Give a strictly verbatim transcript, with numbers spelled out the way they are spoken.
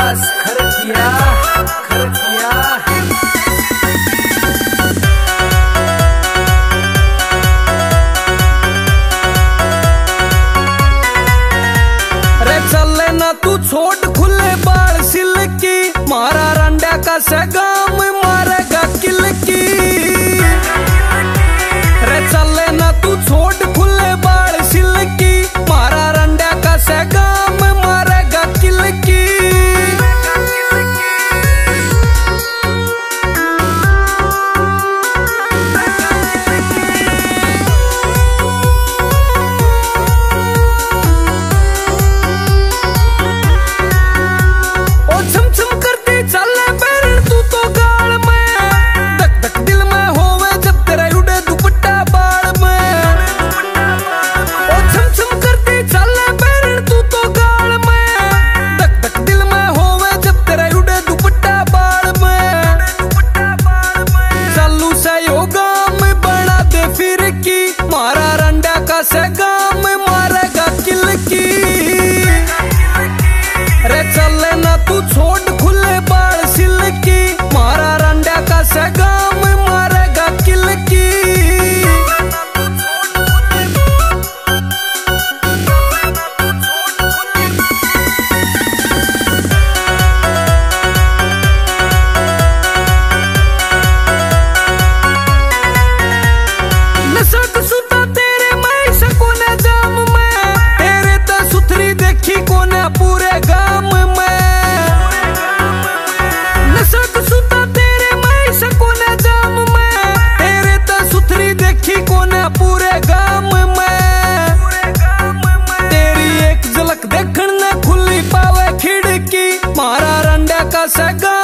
विकास खरकिया खरकिया। रे चले ना तू छोड़ खुले बाल सिल्की, मारा रंडा का सगाम मारेगा किलकी। रे चले ना तू छोड़ खुले बाल सिल्की, मारा रंडा का सगाम मारेगा किलकी। सगाम मारेगा किलकी। रे चले ना तू छोड़ खुले बाल सिल्की, मारा रंडा का सगाम मारेगा किलकी। देखने खुली पावे खिड़की, मारा रंडा का सगा